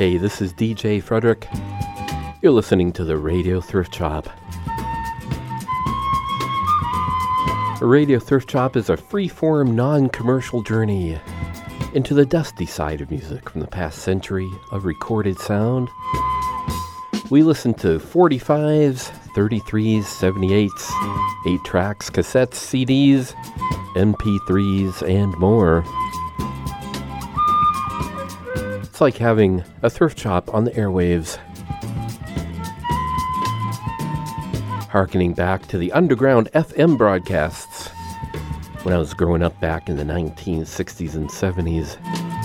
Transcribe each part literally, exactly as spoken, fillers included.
Hey, this is D J Frederick. You're listening to the Radio Thrift Shop. A Radio Thrift Shop is a free-form, non-commercial journey into the dusty side of music from the past century of recorded sound. We listen to forty-fives, thirty-threes, seventy-eights, eight tracks, cassettes, C Ds, M P threes, and more. It's like having a thrift shop on the airwaves. Harkening back to the underground F M broadcasts when I was growing up back in the nineteen sixties and seventies.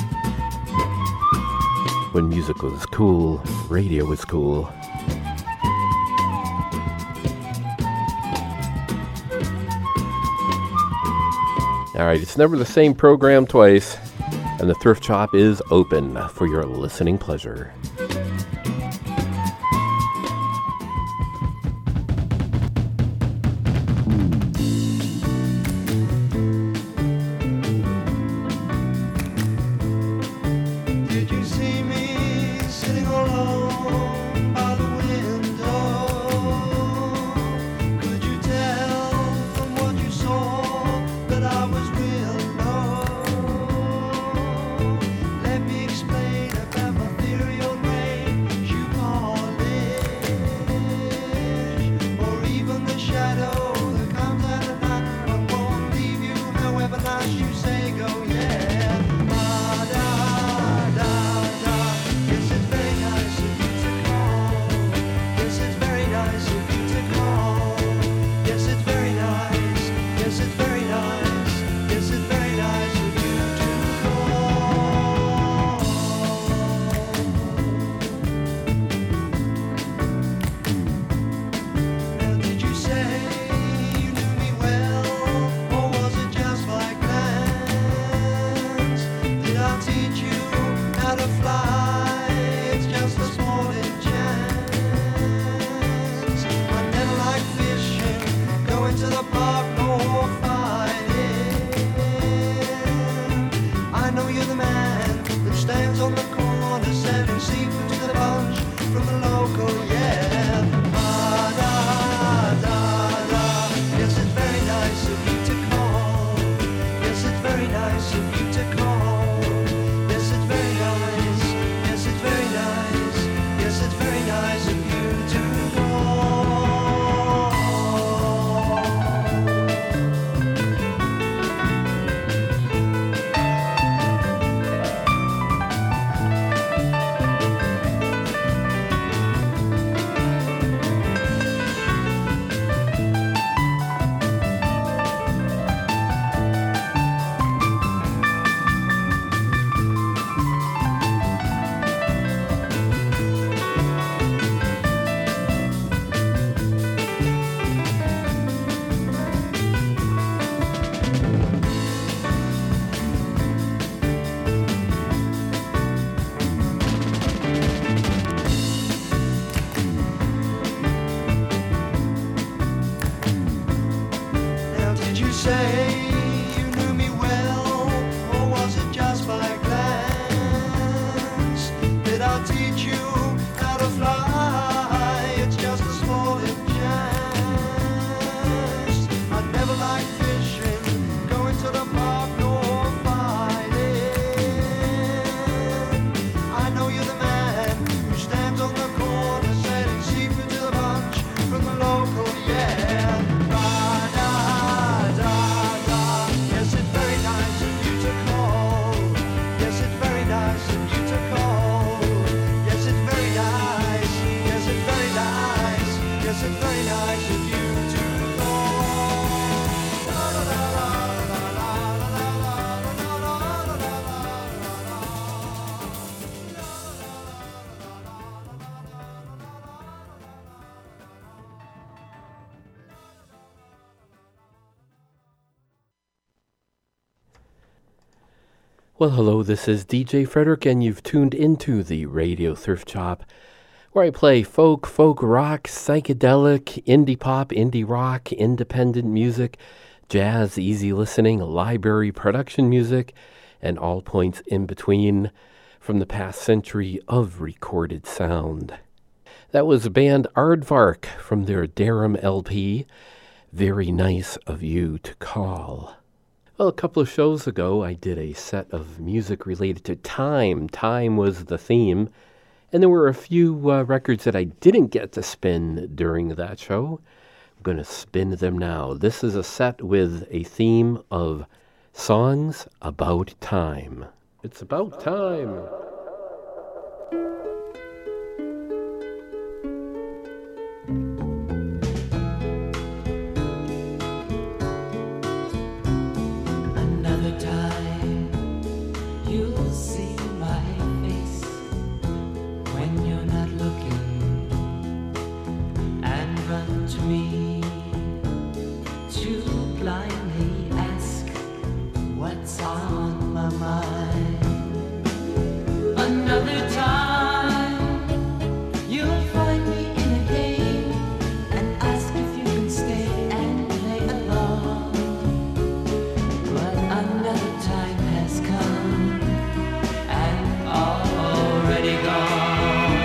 When music was cool, radio was cool. Alright, it's never the same program twice, and the thrift shop is open for your listening pleasure. Well, hello, this is D J Frederick, and you've tuned into the Radio Thrift Shop, where I play folk, folk rock, psychedelic, indie pop, indie rock, independent music, jazz, easy listening, library production music, and all points in between from the past century of recorded sound. That was the band Aardvark from their Darum L P, Very Nice of You to Call. Well, a couple of shows ago, I did a set of music related to time. Time was the theme, and there were a few uh, records that I didn't get to spin during that show. I'm going to spin them now. This is a set with a theme of songs about time. It's about time. Another time you'll see my face when you're not looking and run to me to blindly ask what's on my mind. Another time you'll find me in a game and ask if you can stay and play along. But another time has come and already gone.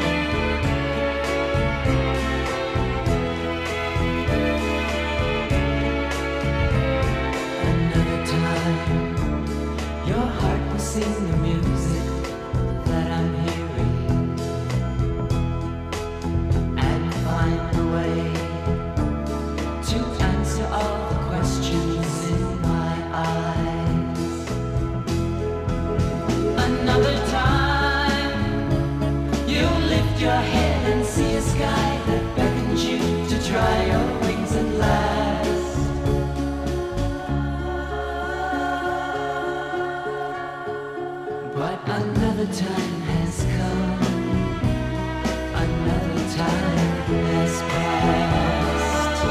Another time your heart will sing the music that I'm hearing and find a way to answer all the questions in my eyes. Another time you'll lift your head and see a sky that beckons you to try your wings at last. But another time has come, another time has passed.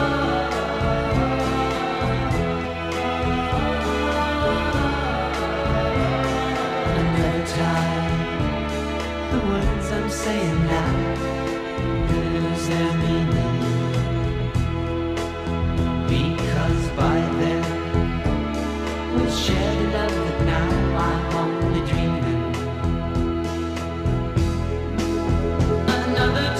Another time, the words I'm saying now lose their meaning, because by then we'll share the love that now I'm only dreaming. Another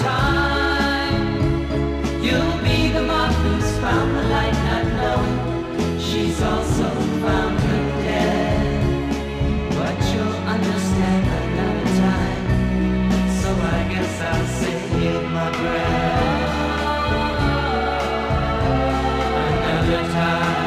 time you'll be the moth who's found the light, not knowing she's also found her dead. But you'll understand another time, so I guess I'll save my breath. Another time.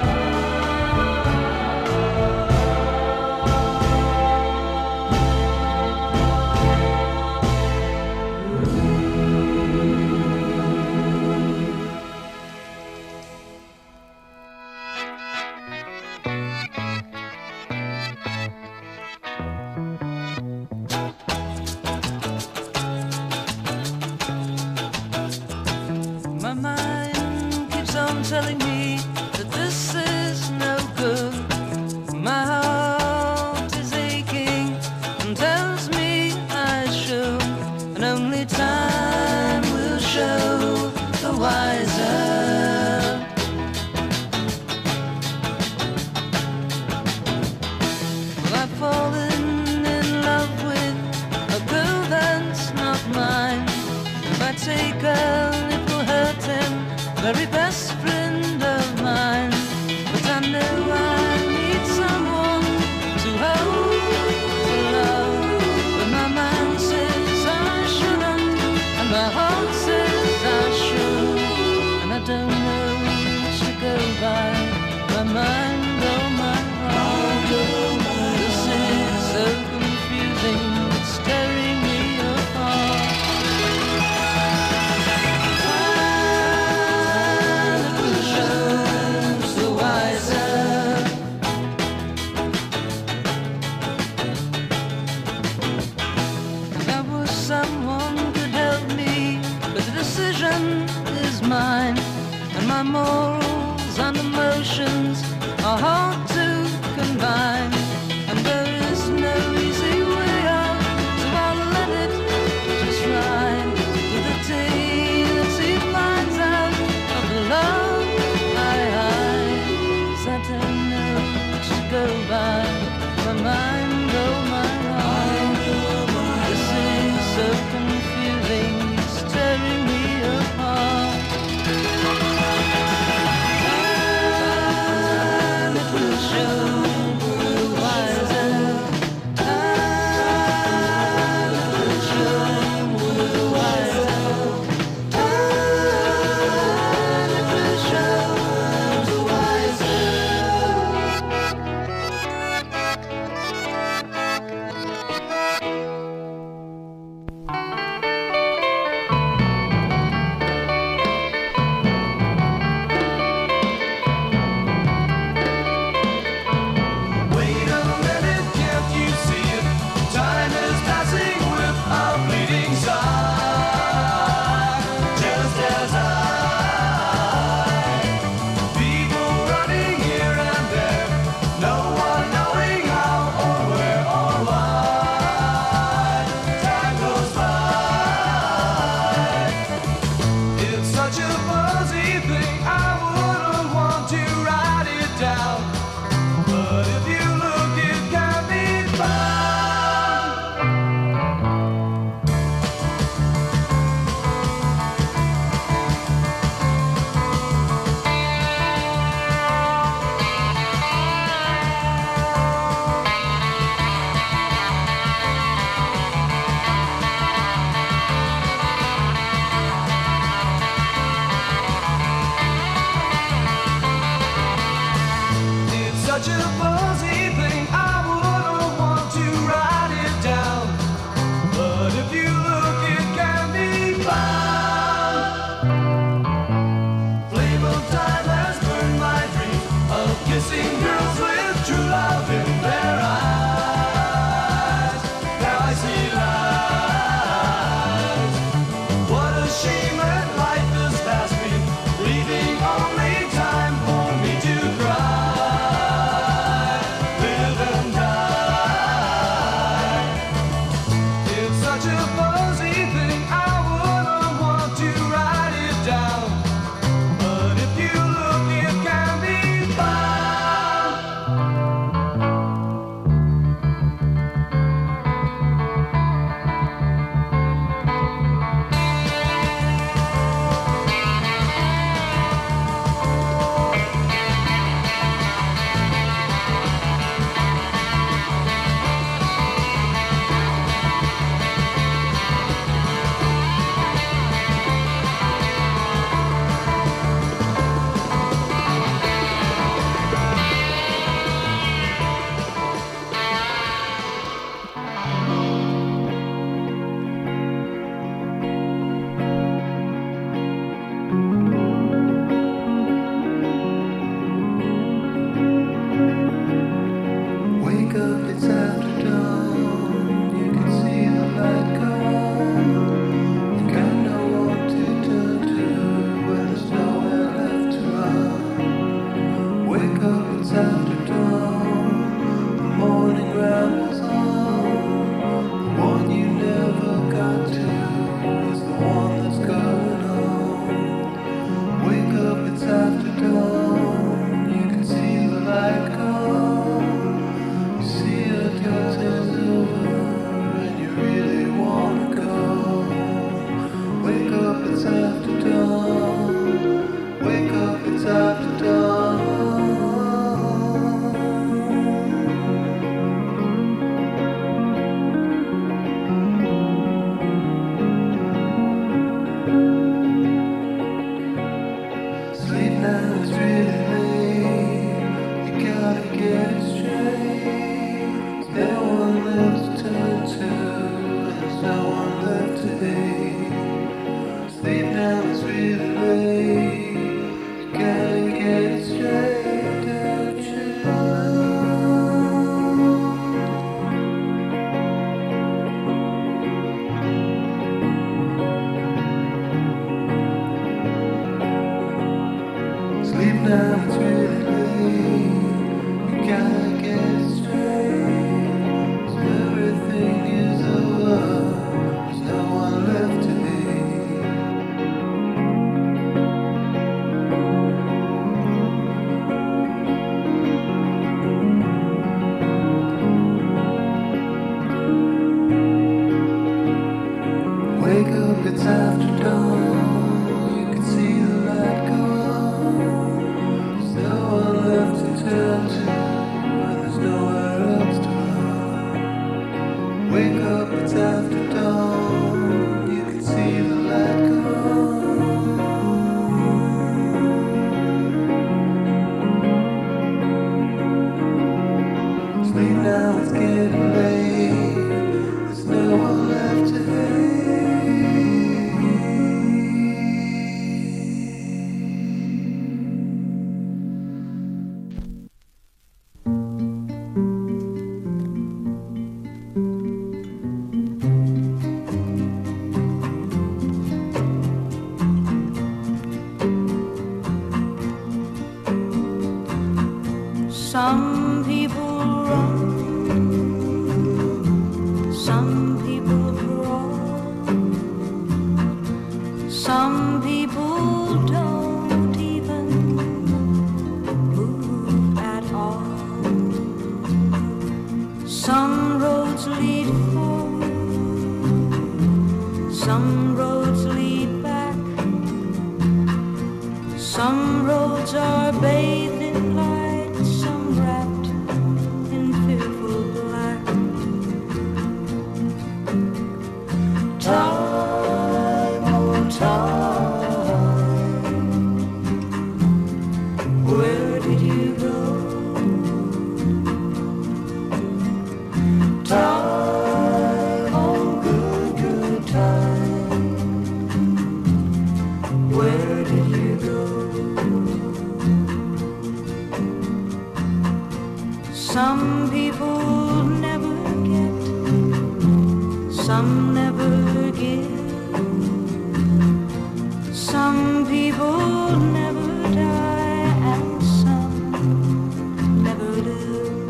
My mind keeps on telling me that this is no good. My heart is aching and tells me I should, and only time will show the wiser. Well, I've fallen in love with a girl that's not mine. If I take her, it will hurt him, very best friend of mine. But I know I need someone to hold for love. But my mind says I shouldn't, and my heart says I should, and I don't know which to go by, my mind or my heart. This is so confusing, it's tearing me apart. Mine and my morals and emotions are hard to combine, and there is no easy way out, so I'll let it just ride to the day that he finds out of the love I hide. 'Cause I don't know which to go by, my mind or my heart. Some people run, some people crawl, some people don't even move at all. Some roads lead forward, some roads lead back, some roads are bathed in light. Time, oh time, where did you go? Time, oh good, good time, where did you go? Some people never get, some never give. Some people never die and some never live.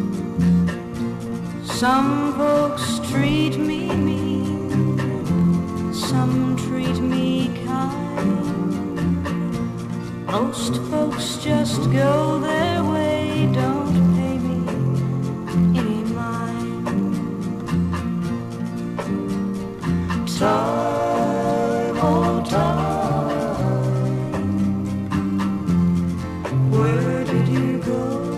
Some folks treat me mean, some treat me kind. Most folks just go their way, don't pay me any mind. Time, oh time, where did you go?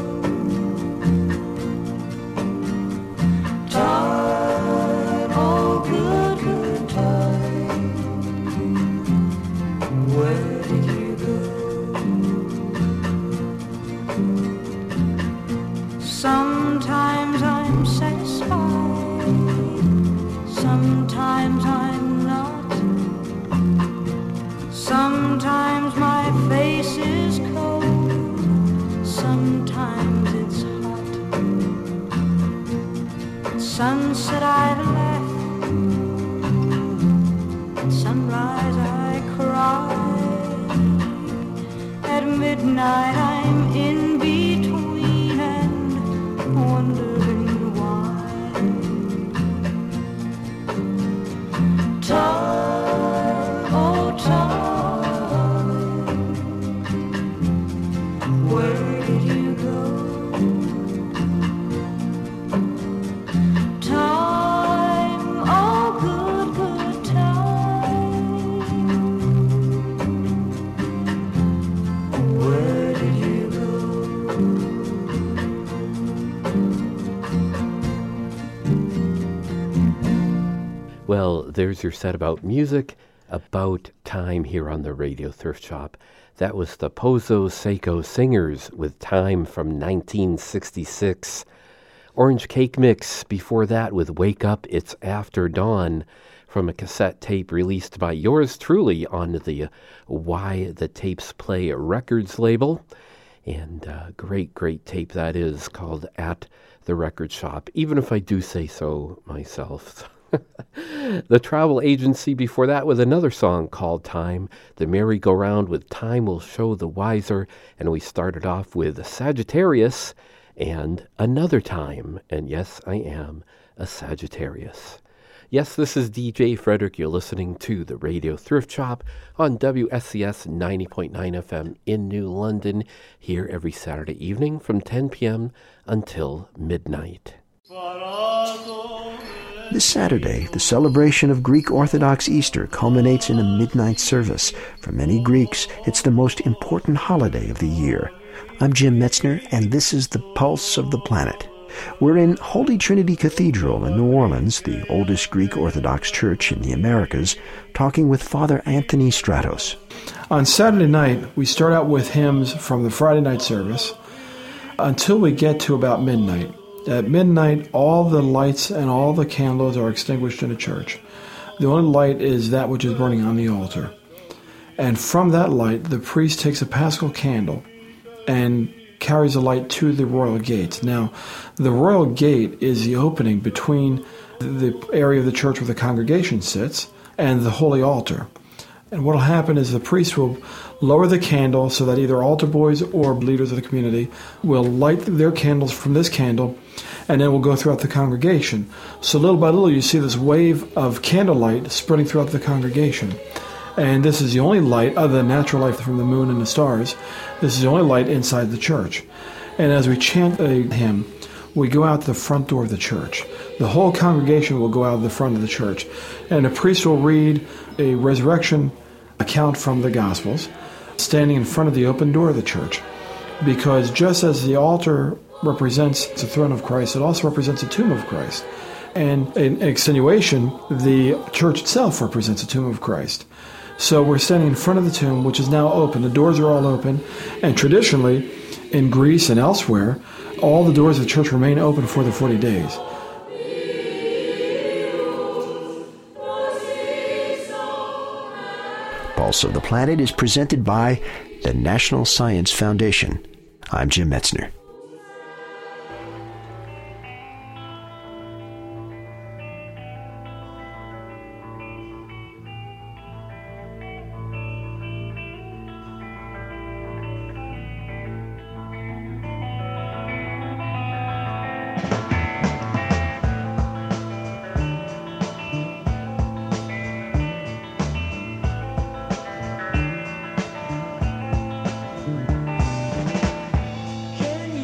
Time, oh good, good time, where did you go? Sometimes I'm satisfied, sometimes I'm not. Sometimes my face is cold, sometimes it's hot. At sunset I laugh, at sunrise I cry. At midnight I'm in between and wondering why. Time, oh time, where did you go? Time, oh good, good time, where did you go? Well, there's your set about music, about time here on the Radio Thrift Shop. That was the Pozo Seco Singers with Time from nineteen sixty-six. Orange Cake Mix before that with Wake Up, It's After Dawn from a cassette tape released by yours truly on the Why the Tapes Play Records label. And uh, great, great tape that is, called At the Record Shop, even if I do say so myself. The Travel Agency before that with another song called Time. The Merry-Go-Round with Time Will Show the Wiser. And we started off with Sagittarius and Another Time. And yes, I am a Sagittarius. Yes, this is D J Frederick. You're listening to the Radio Thrift Shop on W S C S ninety point nine F M in New London, here every Saturday evening from ten p.m. until midnight. Sparato This Saturday, the celebration of Greek Orthodox Easter culminates in a midnight service. For many Greeks, it's the most important holiday of the year. I'm Jim Metzner, and this is the Pulse of the Planet. We're in Holy Trinity Cathedral in New Orleans, the oldest Greek Orthodox church in the Americas, talking with Father Anthony Stratos. On Saturday night, we start out with hymns from the Friday night service until we get to about midnight. At midnight, all the lights and all the candles are extinguished in the church. The only light is that which is burning on the altar. And from that light, the priest takes a paschal candle and carries the light to the royal gate. Now, the royal gate is the opening between the area of the church where the congregation sits and the holy altar. And what will happen is the priest will lower the candle so that either altar boys or leaders of the community will light their candles from this candle, and then will go throughout the congregation. So little by little you see this wave of candlelight spreading throughout the congregation. And this is the only light, other than natural light from the moon and the stars, this is the only light inside the church. And as we chant a hymn, we go out the front door of the church. The whole congregation will go out the front of the church. And the priest will read a resurrection account from the Gospels, standing in front of the open door of the church. Because just as the altar represents the throne of Christ, it also represents the tomb of Christ. And in extenuation, the church itself represents the tomb of Christ. So we're standing in front of the tomb, which is now open. The doors are all open. And traditionally, in Greece and elsewhere, all the doors of the church remain open for the forty days. Pulse of the Planet is presented by the National Science Foundation. I'm Jim Metzner. Can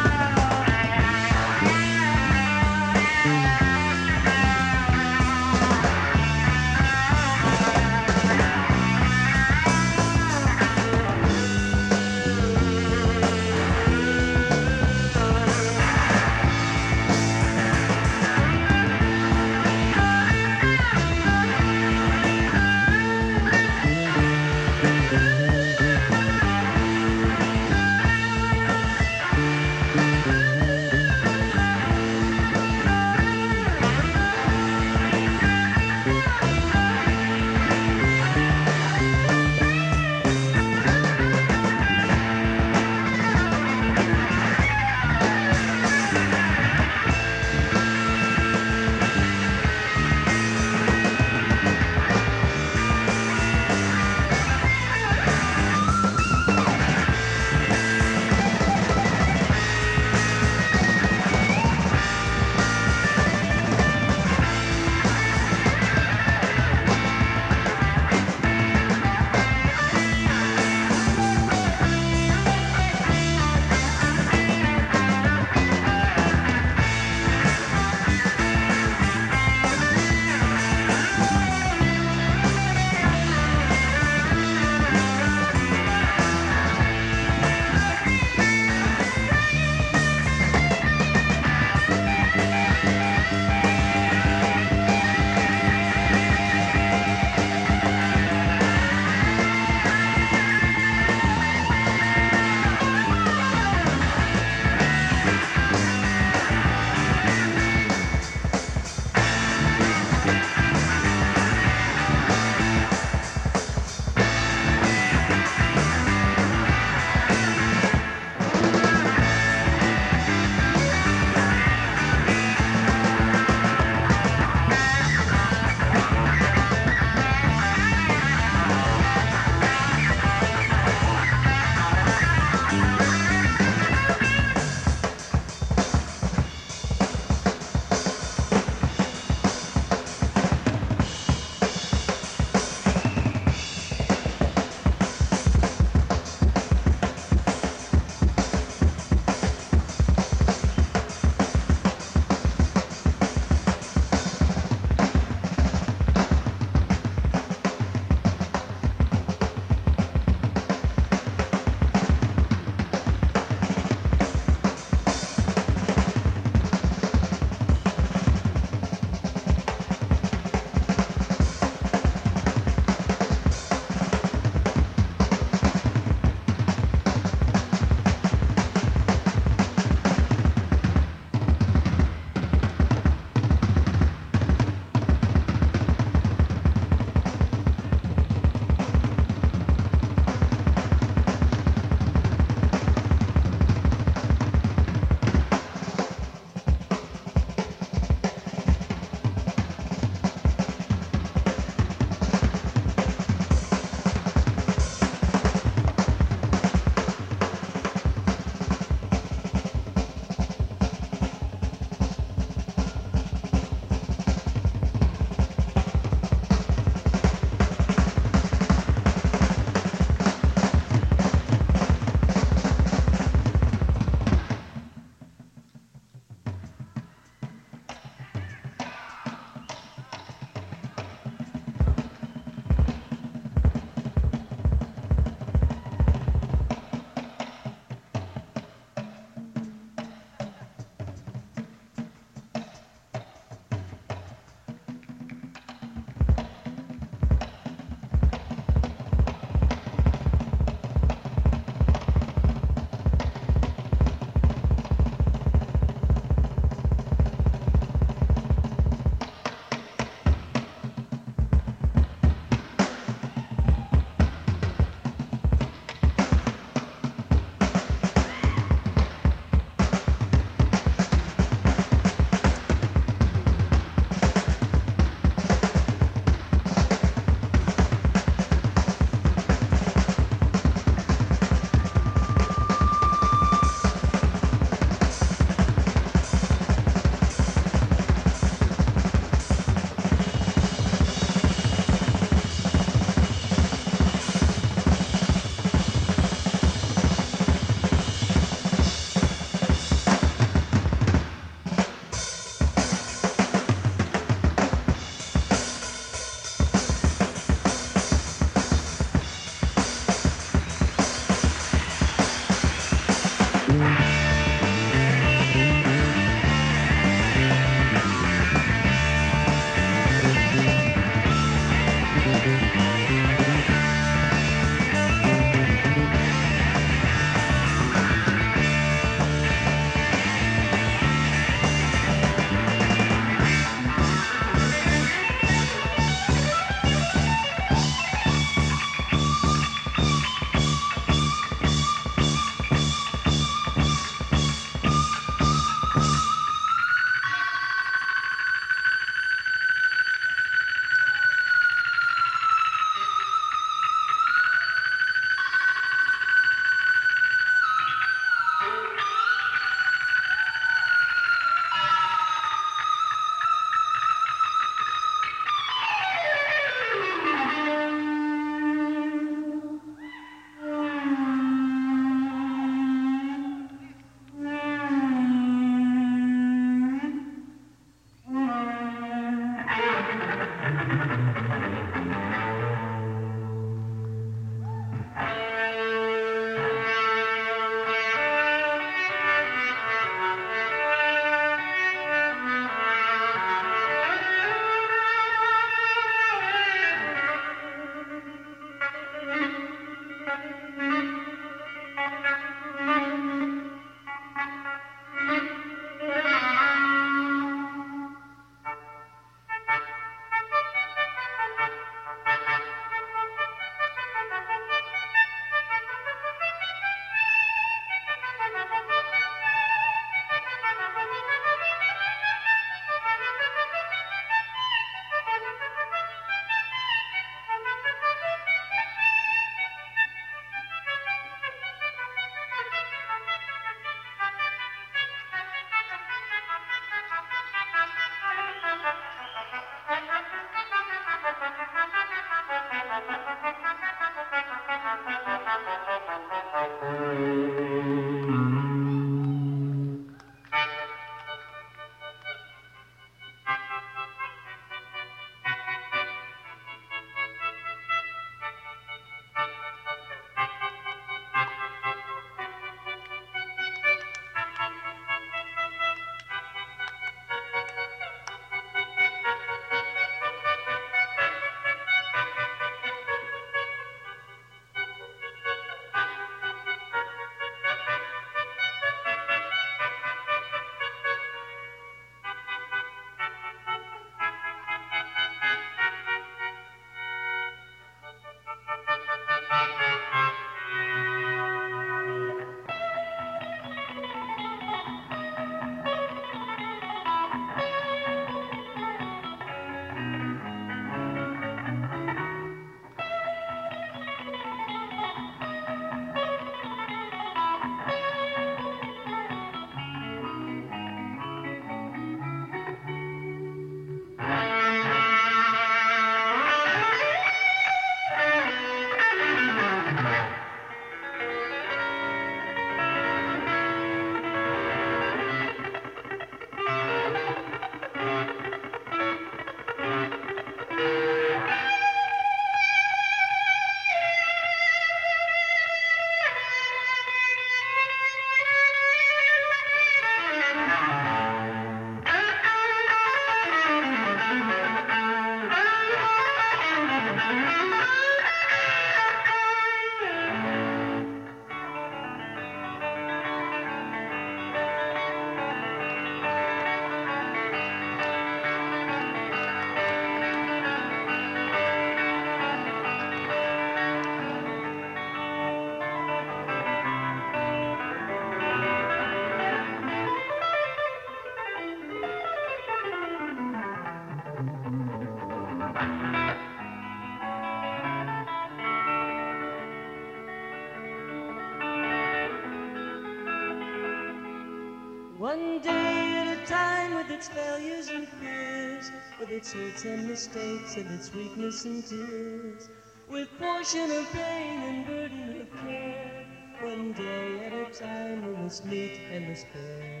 One day at a time with its failures and fears, with its hurts and mistakes and its weakness and tears, with portion of pain and burden of care. One day at a time we must meet and despair.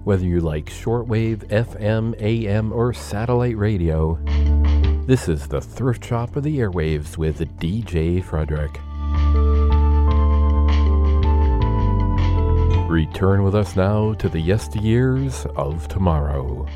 Whether you like shortwave, F M, A M, or satellite radio, this is the Thrift Shop of the Airwaves with D J Frederick. Return with us now to the yesteryears of tomorrow.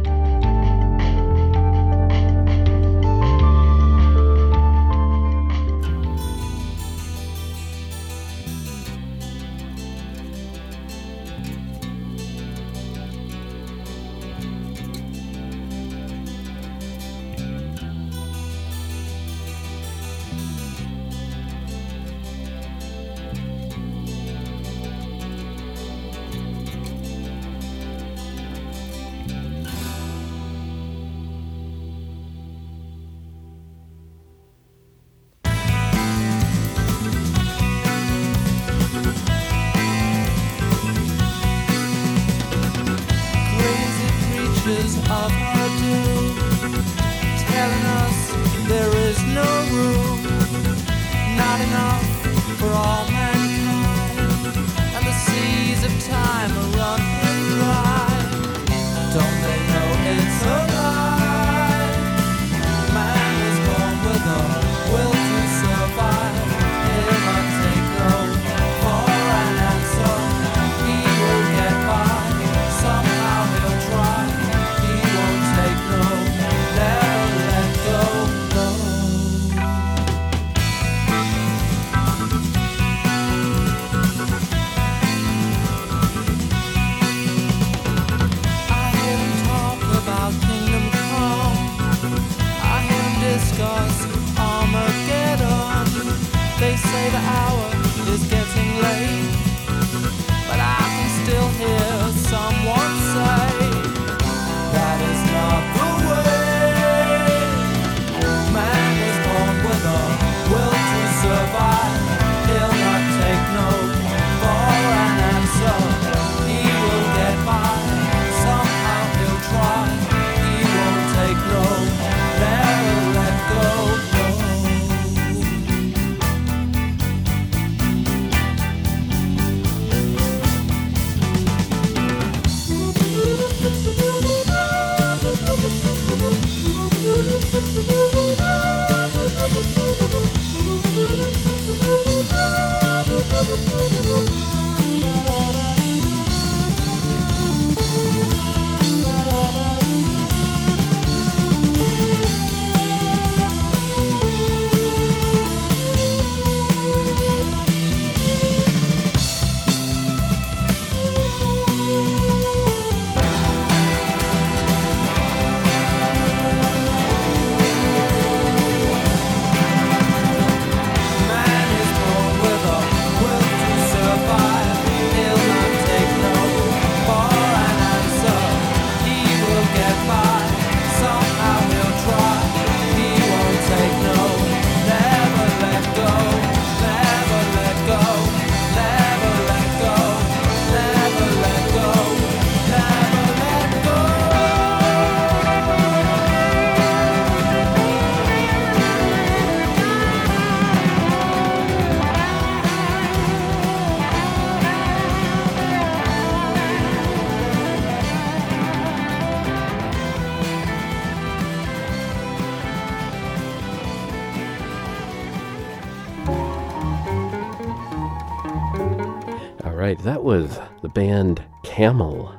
That was the band Camel.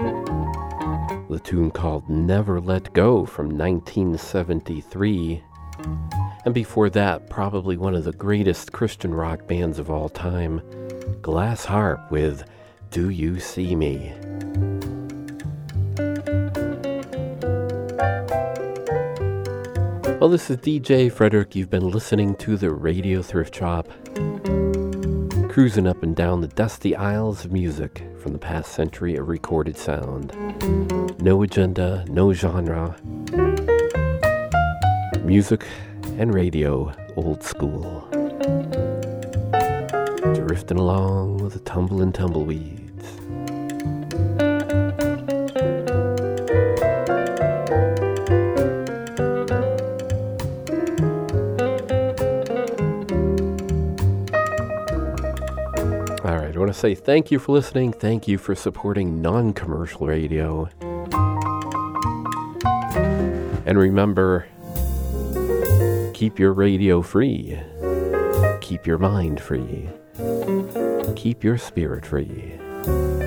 The tune called Never Let Go from nineteen seventy-three. And before that, probably one of the greatest Christian rock bands of all time, Glass Harp with Do You See Me? Well, this is D J Frederick. You've been listening to the Radio Thrift Shop, cruising up and down the dusty aisles of music from the past century of recorded sound. No agenda, no genre. Music and radio, old school. Drifting along with the tumble and tumbleweeds. to say thank you for listening. Thank you for supporting non-commercial radio. And remember, keep your radio free. Keep your mind free. Keep your spirit free.